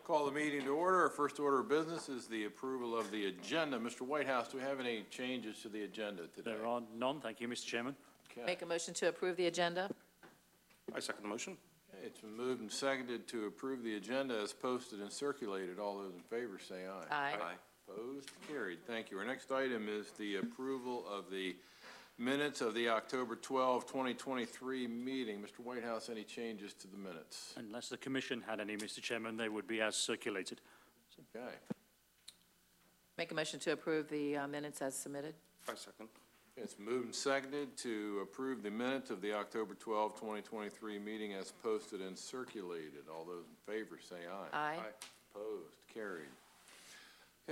Call the meeting to order. Our first order of business is the approval of the agenda. Mr. Whitehouse, do we have any changes to the agenda today? There are none. Thank you, Mr. Chairman. Okay. Make a motion to approve the agenda. I second the motion. Okay, it's been moved and seconded to approve the agenda as posted and circulated. All those in favor say aye. Aye. Opposed? Carried. Thank you. Our next item is the approval of the minutes of the October 12, 2023 meeting. Mr. Whitehouse, any changes to the minutes? Unless the Commission had any, Mr. Chairman, they would be as circulated. Okay. Make a motion to approve the minutes as submitted. I second. It's moved and seconded to approve the minutes of the October 12, 2023 meeting as posted and circulated. All those in favor say aye. Aye. Opposed? Carried.